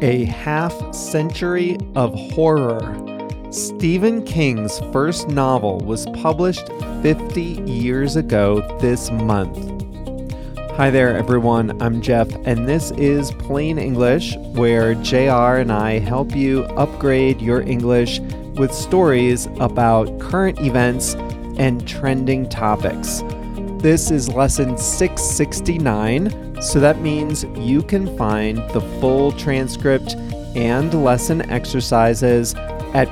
A half-century of horror. Stephen King's first novel was published 50 years ago this month. Hi there, everyone. I'm Jeff, and this is Plain English, where JR and I help you upgrade your English with stories about current events and trending topics. This is lesson 669. So that means you can find the full transcript and lesson exercises at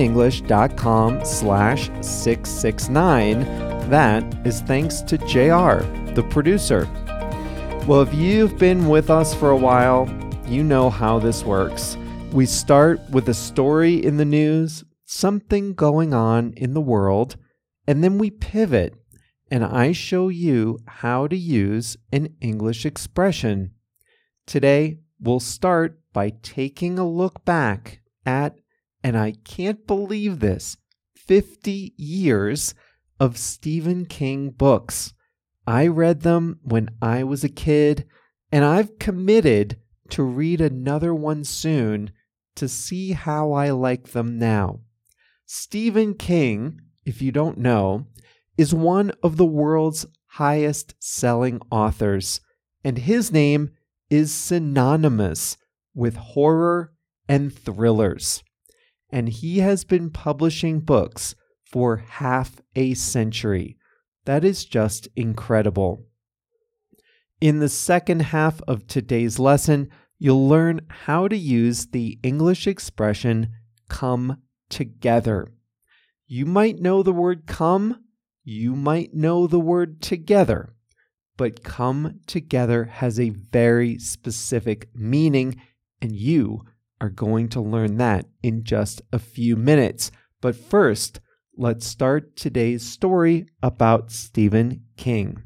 plainenglish.com/669. That is thanks to JR, the producer. Well, if you've been with us for a while, you know how this works. We start with a story in the news, something going on in the world, and then we pivot. And I show you how to use an English expression. Today, we'll start by taking a look back at, and I can't believe this, 50 years of Stephen King books. I read them when I was a kid, and I've committed to read another one soon to see how I like them now. Stephen King, if you don't know, is one of the world's highest-selling authors, and his name is synonymous with horror and thrillers. And he has been publishing books for half a century. That is just incredible. In the second half of today's lesson, you'll learn how to use the English expression come together. You might know the word come. You might know the word together, but come together has a very specific meaning, and you are going to learn that in just a few minutes. But first, let's start today's story about Stephen King.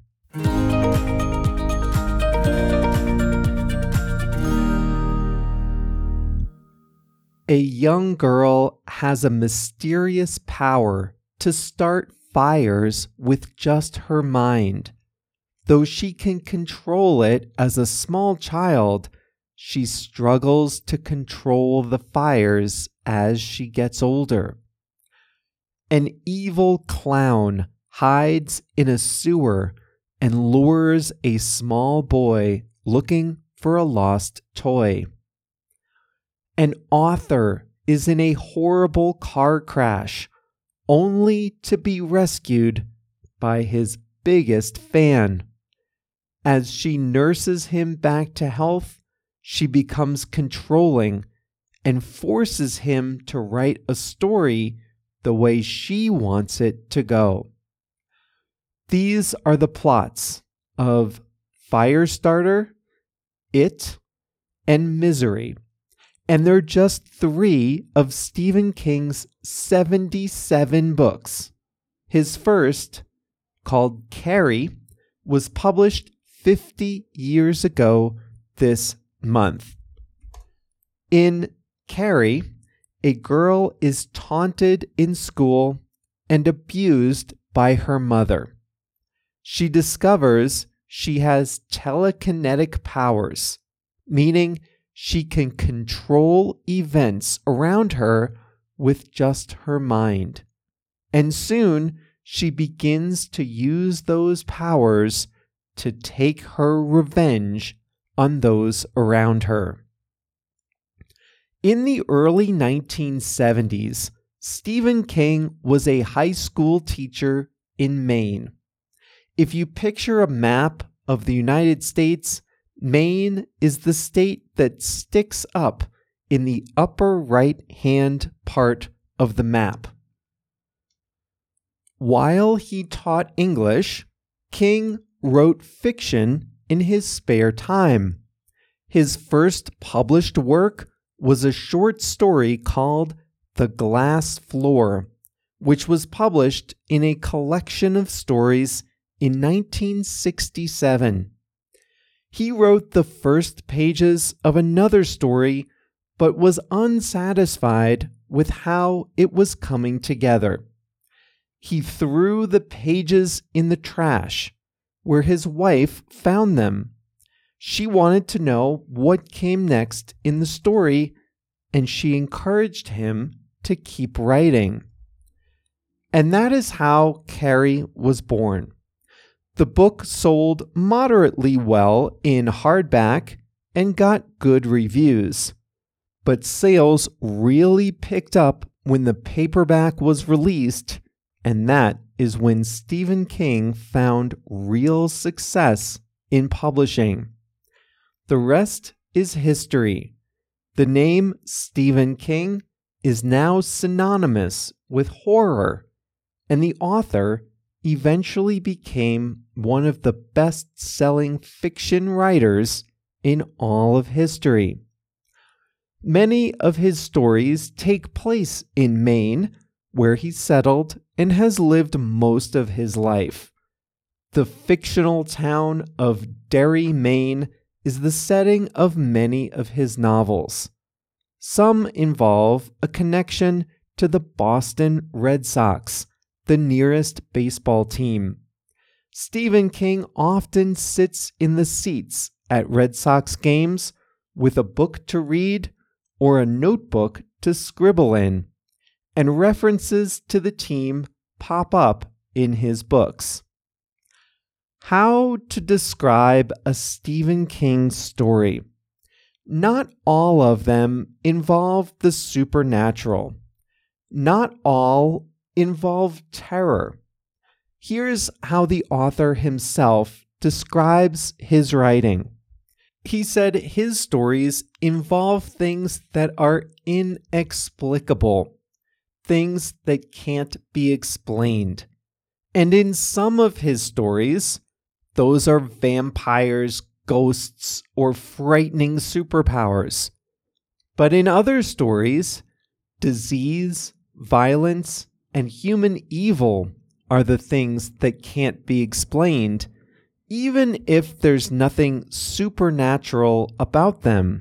A young girl has a mysterious power to start fires with just her mind. Though she can control it as a small child, she struggles to control the fires as she gets older. An evil clown hides in a sewer and lures a small boy looking for a lost toy. An author is in a horrible car crash, only to be rescued by his biggest fan. As she nurses him back to health, she becomes controlling and forces him to write a story the way she wants it to go. These are the plots of Firestarter, It, and Misery. And they're just 3 of Stephen King's 77 books. His first, called Carrie, was published 50 years ago this month. In Carrie, a girl is taunted in school and abused by her mother. She discovers she has telekinetic powers, meaning she can control events around her with just her mind. And soon, she begins to use those powers to take her revenge on those around her. In the early 1970s, Stephen King was a high school teacher in Maine. If you picture a map of the United States, Maine is the state that sticks up in the upper right-hand part of the map. While he taught English, King wrote fiction in his spare time. His first published work was a short story called The Glass Floor, which was published in a collection of stories in 1967. He wrote the first pages of another story, but was unsatisfied with how it was coming together. He threw the pages in the trash, where his wife found them. She wanted to know what came next in the story, and she encouraged him to keep writing. And that is how Carrie was born. The book sold moderately well in hardback and got good reviews, but sales really picked up when the paperback was released, and that is when Stephen King found real success in publishing. The rest is history. The name Stephen King is now synonymous with horror, and the author eventually became one of the best-selling fiction writers in all of history. Many of his stories take place in Maine, where he settled and has lived most of his life. The fictional town of Derry, Maine, is the setting of many of his novels. Some involve a connection to the Boston Red Sox, the nearest baseball team. Stephen King often sits in the seats at Red Sox games with a book to read or a notebook to scribble in, and references to the team pop up in his books. How to describe a Stephen King story? Not all of them involve the supernatural. Not all involve terror. Here's how the author himself describes his writing. He said his stories involve things that are inexplicable, things that can't be explained. And in some of his stories, those are vampires, ghosts, or frightening superpowers. But in other stories, disease, violence, and human evil are the things that can't be explained, even if there's nothing supernatural about them.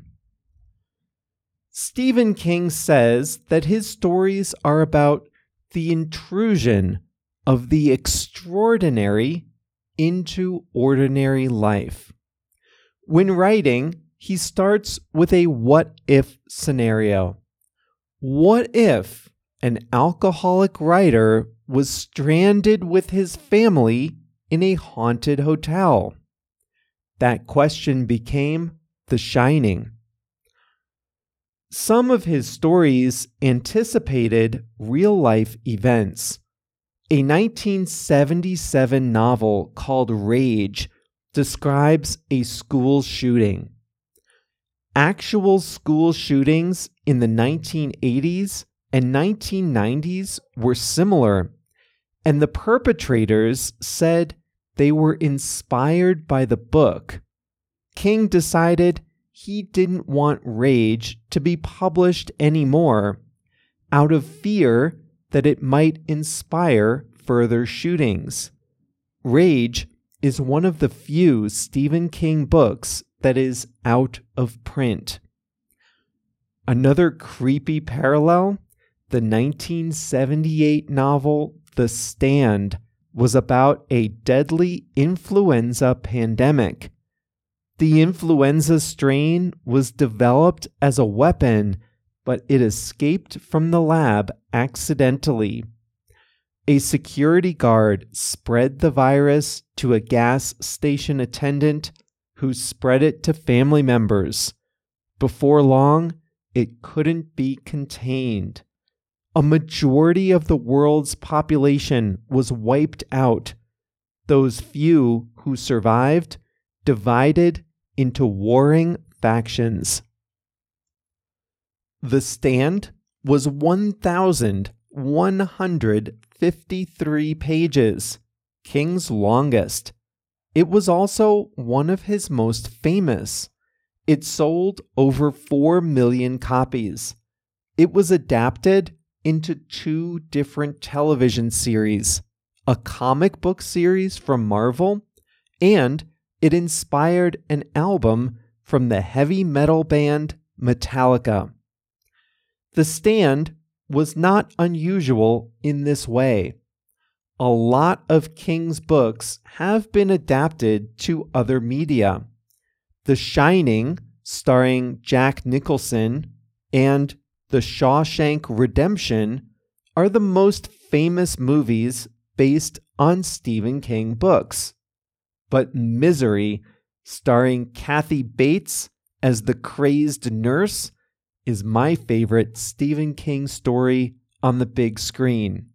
Stephen King says that his stories are about the intrusion of the extraordinary into ordinary life. When writing, he starts with a what-if scenario. What if an alcoholic writer was stranded with his family in a haunted hotel? That question became The Shining. Some of his stories anticipated real-life events. A 1977 novel called Rage describes a school shooting. Actual school shootings in the 1980s and 1990s were similar, and the perpetrators said they were inspired by the book. King decided he didn't want Rage to be published anymore out of fear that it might inspire further shootings. Rage is one of the few Stephen King books that is out of print. Another creepy parallel, the 1978 novel The Stand was about a deadly influenza pandemic. The influenza strain was developed as a weapon, but it escaped from the lab accidentally. A security guard spread the virus to a gas station attendant who spread it to family members. Before long, it couldn't be contained. A majority of the world's population was wiped out. Those few who survived divided into warring factions. The Stand was 1,153 pages, King's longest. It was also one of his most famous. It sold over 4 million copies. It was adapted into 2 different television series, a comic book series from Marvel, and it inspired an album from the heavy metal band Metallica. The Stand was not unusual in this way. A lot of King's books have been adapted to other media. The Shining, starring Jack Nicholson, and The Shawshank Redemption are the most famous movies based on Stephen King books. But Misery, starring Kathy Bates as the crazed nurse, is my favorite Stephen King story on the big screen.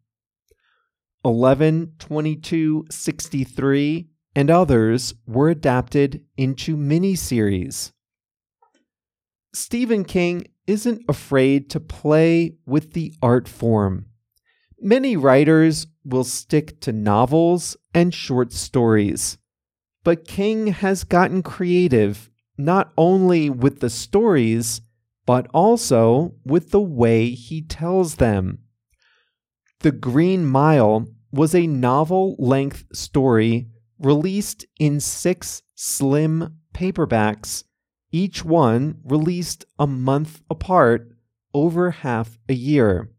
11/22/63 and others were adapted into miniseries. Stephen King isn't afraid to play with the art form. Many writers will stick to novels and short stories, but King has gotten creative not only with the stories, but also with the way he tells them. The Green Mile was a novel-length story released in 6 slim paperbacks, each one released a month apart over half a year.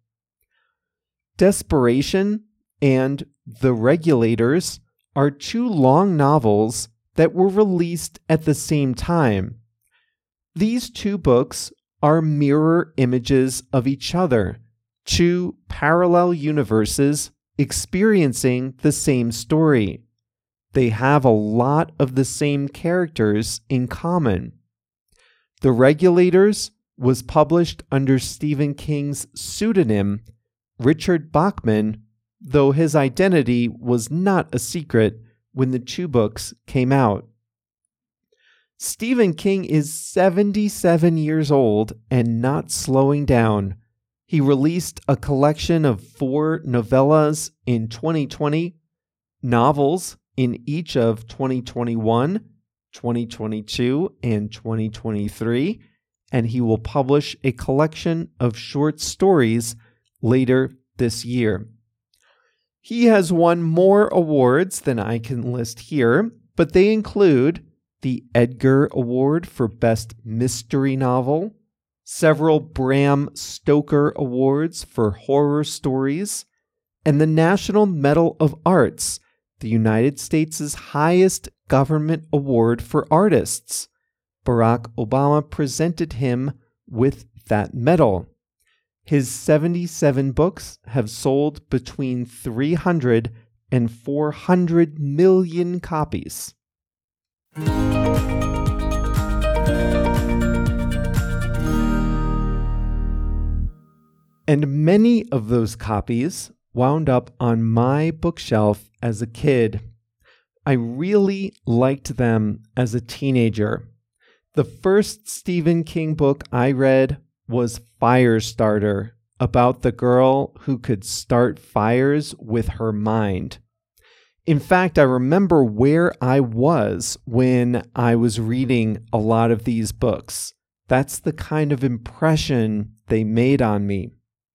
Desperation and The Regulators are 2 long novels that were released at the same time. These 2 books are mirror images of each other, 2 parallel universes experiencing the same story. They have a lot of the same characters in common. The Regulators was published under Stephen King's pseudonym, Richard Bachman, though his identity was not a secret when the 2 books came out. Stephen King is 77 years old and not slowing down. He released a collection of 4 novellas in 2020, novels in each of 2021, 2022, and 2023, and he will publish a collection of short stories later this year. He has won more awards than I can list here, but they include the Edgar Award for Best Mystery Novel, several Bram Stoker Awards for horror stories, and the National Medal of Arts, the United States' highest government award for artists. Barack Obama presented him with that medal. His 77 books have sold between 300 and 400 million copies. And many of those copies wound up on my bookshelf as a kid. I really liked them as a teenager. The first Stephen King book I read was Firestarter, about the girl who could start fires with her mind. In fact, I remember where I was when I was reading a lot of these books. That's the kind of impression they made on me.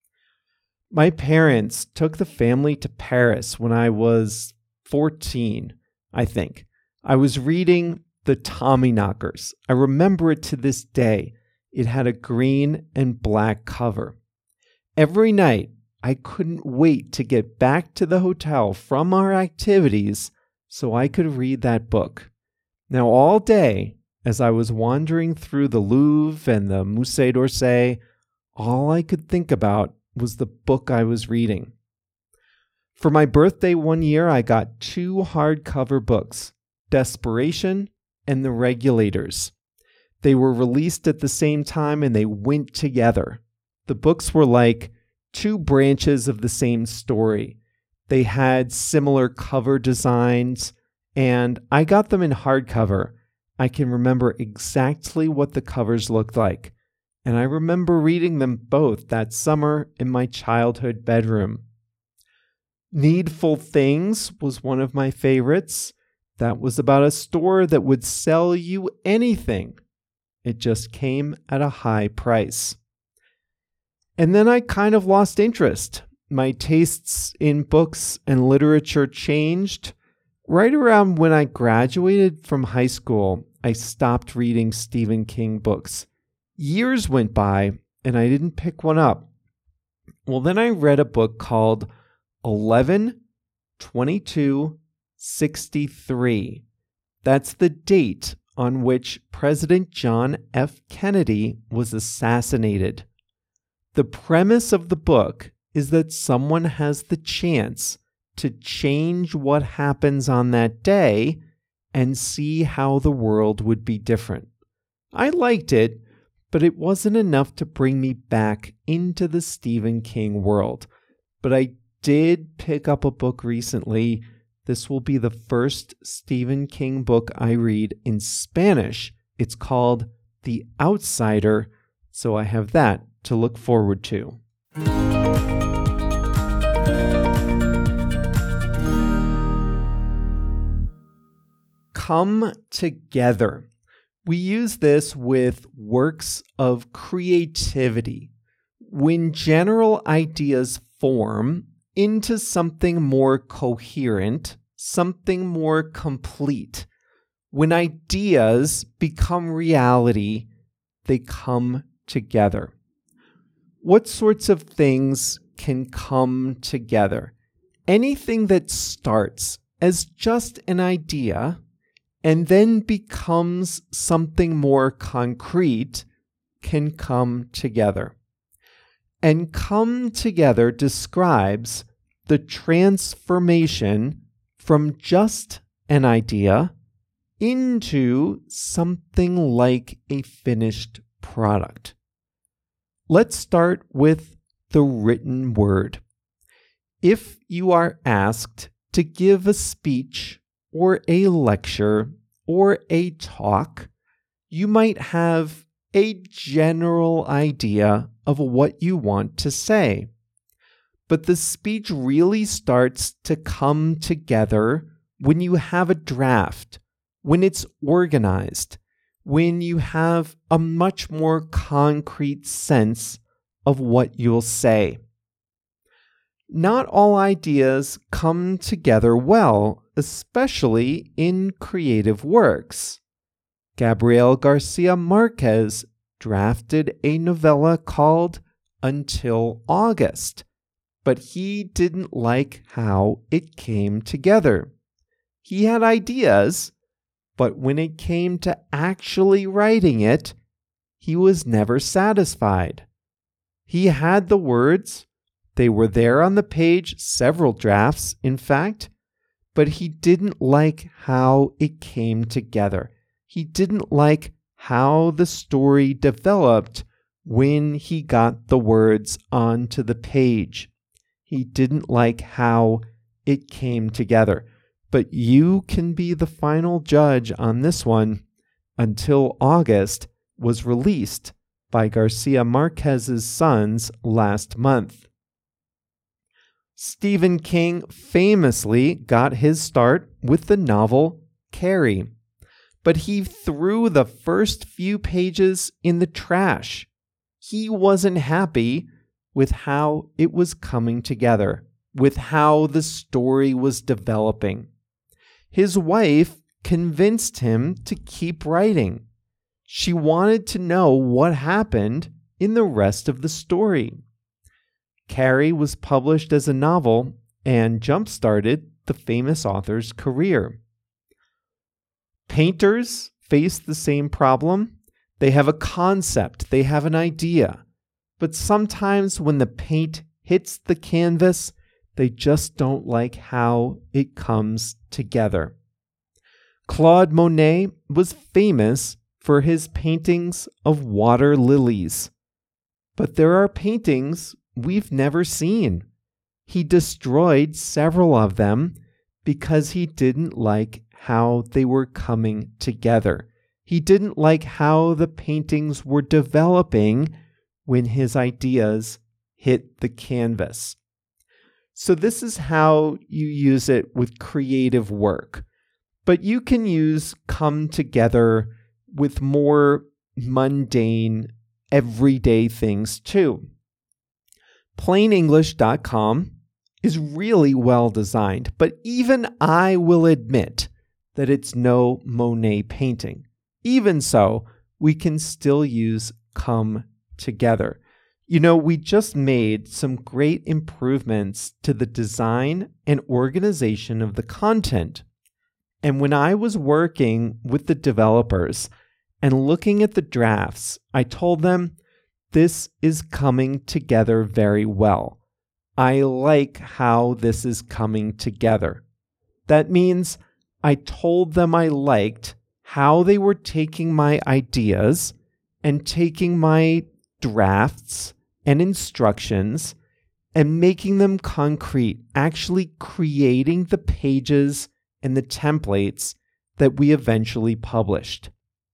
My parents took the family to Paris when I was 14, I think. I was reading The Tommyknockers. I remember it to this day. It had a green and black cover. Every night, I couldn't wait to get back to the hotel from our activities so I could read that book. Now, all day, as I was wandering through the Louvre and the Musée d'Orsay, all I could think about was the book I was reading. For my birthday one year, I got 2 hardcover books, Desperation and The Regulators. They were released at the same time and they went together. The books were like 2 branches of the same story. They had similar cover designs, and I got them in hardcover. I can remember exactly what the covers looked like, and I remember reading them both that summer in my childhood bedroom. Needful Things was one of my favorites. That was about a store that would sell you anything. It just came at a high price. And then I kind of lost interest. My tastes in books and literature changed. Right around when I graduated from high school, I stopped reading Stephen King books. Years went by and I didn't pick one up. Well, then I read a book called 11/22/63. That's the date on which President John F. Kennedy was assassinated. The premise of the book is that someone has the chance to change what happens on that day and see how the world would be different. I liked it, but it wasn't enough to bring me back into the Stephen King world. But I did pick up a book recently. This will be the first Stephen King book I read in Spanish. It's called The Outsider, so I have that to look forward to. Come together. We use this with works of creativity. When general ideas form into something more coherent, something more complete. When ideas become reality, they come together. What sorts of things can come together? Anything that starts as just an idea and then becomes something more concrete can come together. And come together describes the transformation from just an idea into something like a finished product. Let's start with the written word. If you are asked to give a speech or a lecture or a talk, you might have a general idea of what you want to say. But the speech really starts to come together when you have a draft, when it's organized, when you have a much more concrete sense of what you'll say. Not all ideas come together well, especially in creative works. Gabriel Garcia Marquez drafted a novella called Until August, but he didn't like how it came together. He had ideas, but when it came to actually writing it, he was never satisfied. He had the words, they were there on the page, several drafts, in fact, but he didn't like how it came together. He didn't like how the story developed when he got the words onto the page. He didn't like how it came together. But you can be the final judge on this one. Until August was released by Garcia Marquez's Sons last month. Stephen King famously got his start with the novel Carrie, but he threw the first few pages in the trash. He wasn't happy with how it was coming together, with how the story was developing. His wife convinced him to keep writing. She wanted to know what happened in the rest of the story. Carrie was published as a novel and jump-started the famous author's career. Painters face the same problem. They have a concept, they have an idea, but sometimes when the paint hits the canvas, they just don't like how it comes together. Claude Monet was famous for his paintings of water lilies, but there are paintings we've never seen. He destroyed several of them because he didn't like how they were coming together. He didn't like how the paintings were developing when his ideas hit the canvas. So this is how you use it with creative work. But you can use come together with more mundane, everyday things too. PlainEnglish.com is really well designed, but even I will admit that it's no Monet painting. Even so, we can still use come together. You know, we just made some great improvements to the design and organization of the content. And when I was working with the developers and looking at the drafts, I told them, this is coming together very well. I like how this is coming together. That means I told them I liked how they were taking my ideas and taking my drafts and instructions and making them concrete, actually creating the pages and the templates that we eventually published.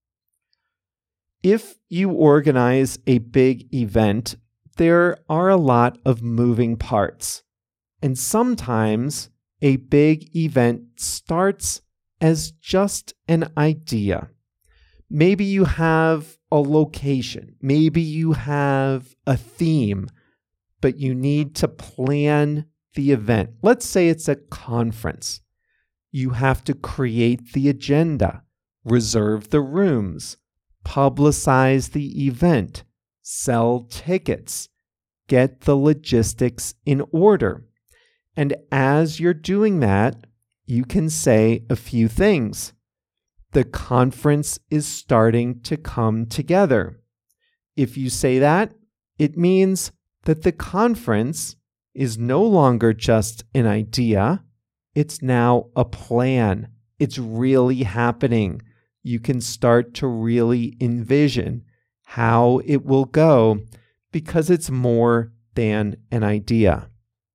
If you organize a big event, there are a lot of moving parts. And sometimes a big event starts as just an idea. Maybe you have a location, maybe you have a theme, but you need to plan the event. Let's say it's a conference. You have to create the agenda, reserve the rooms, publicize the event, sell tickets, get the logistics in order. And as you're doing that, you can say a few things. The conference is starting to come together. If you say that, it means that the conference is no longer just an idea. It's now a plan. It's really happening. You can start to really envision how it will go because it's more than an idea.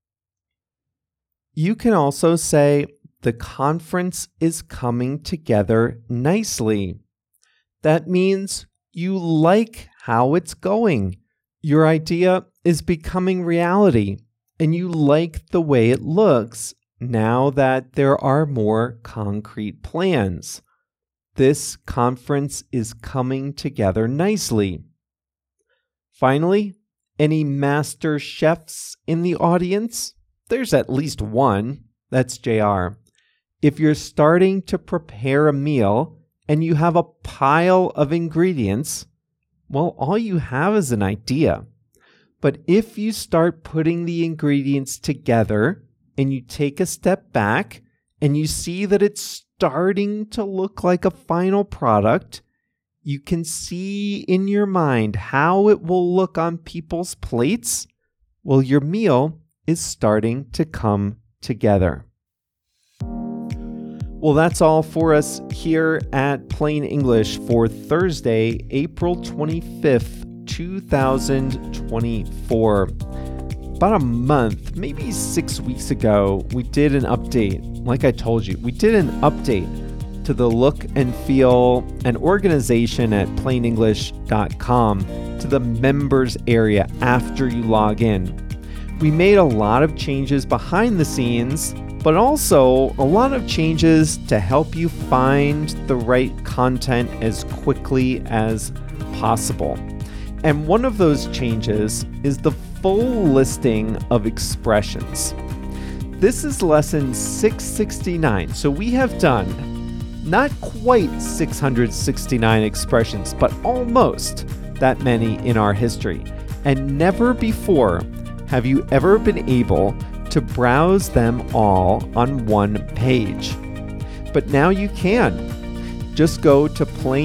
You can also say, the conference is coming together nicely. That means you like how it's going. Your idea is becoming reality, and you like the way it looks now that there are more concrete plans. This conference is coming together nicely. Finally, any master chefs in the audience? There's at least one. That's JR. If you're starting to prepare a meal and you have a pile of ingredients, well, all you have is an idea. But if you start putting the ingredients together and you take a step back and you see that it's starting to look like a final product, you can see in your mind how it will look on people's plates. Well, your meal is starting to come together. Well, that's all for us here at Plain English for Thursday, April 25th, 2024. About a month, maybe 6 weeks ago, we did an update. Like I told you, we did an update to the look and feel and organization at plainenglish.com to the members area after you log in. We made a lot of changes behind the scenes, but also a lot of changes to help you find the right content as quickly as possible. And one of those changes is the full listing of expressions. This is lesson 669. So we have done not quite 669 expressions, but almost that many in our history. And never before have you ever been able to browse them all on one page. But now you can. Just go to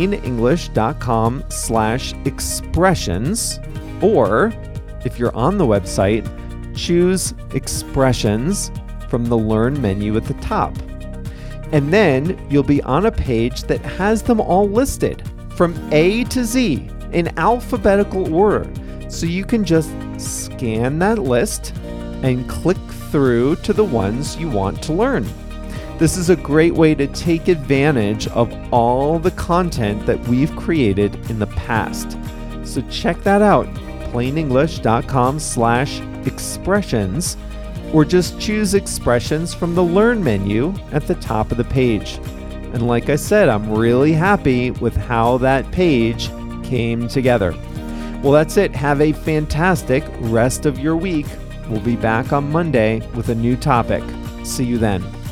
plainenglish.com/expressions, or if you're on the website, choose expressions from the Learn menu at the top. And then you'll be on a page that has them all listed from A to Z in alphabetical order. So you can just scan that list and click through to the ones you want to learn. This is a great way to take advantage of all the content that we've created in the past. So check that out, plainenglish.com/expressions, or just choose expressions from the Learn menu at the top of the page. And like I said, I'm really happy with how that page came together. Well, that's it. Have a fantastic rest of your week. We'll be back on Monday with a new topic. See you then.